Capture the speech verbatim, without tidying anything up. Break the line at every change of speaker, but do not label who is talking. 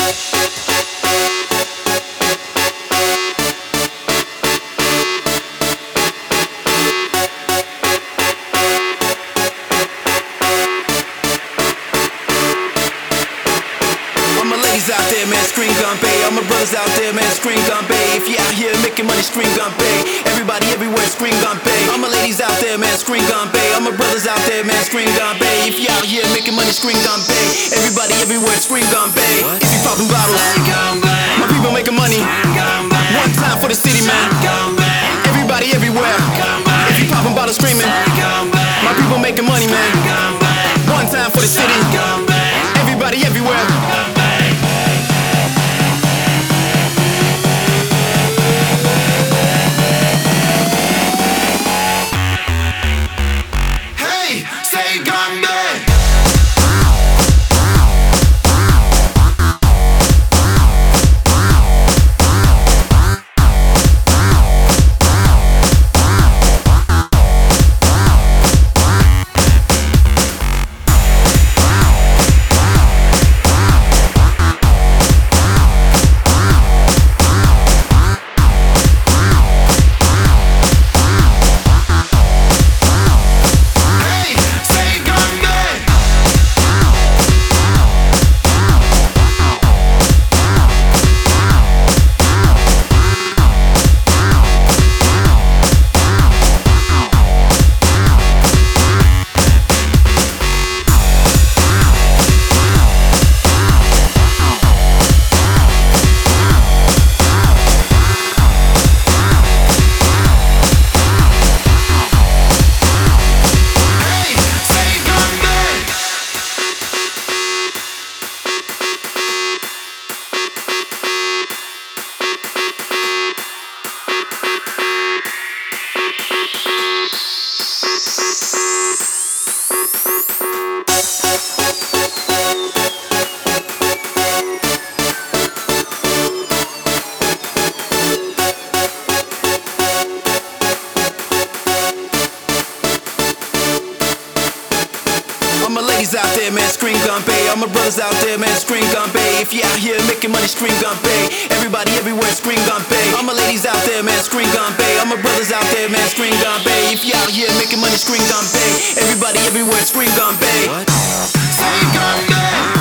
Out there, man, scream gun bay. All my brothers out there, man, scream gun bay. If you out here making money, scream gun bay. Everybody everywhere, scream gun bay. All my ladies out there, man, scream gun bay. All my brothers out there, man, scream gun bay. If you out here making money, scream gun bay. Everybody everywhere, scream gun bay. If you popping bottles, my people making money. One time for the city, man. Everybody everywhere. If you popping bottles, screaming, my people making money, man. One time for the city. Everybody everywhere. Out there, man, scream gun bay. All my brothers out there, man, scream gun bay. If you out here making money, scream gun bay. Everybody everywhere, scream gun bay. All my ladies out there, man, scream gun bay. All my brothers out there, man, scream gun bay. If you out here making money, scream gun bay. Everybody everywhere, scream gun bay. What? Scream gun bay.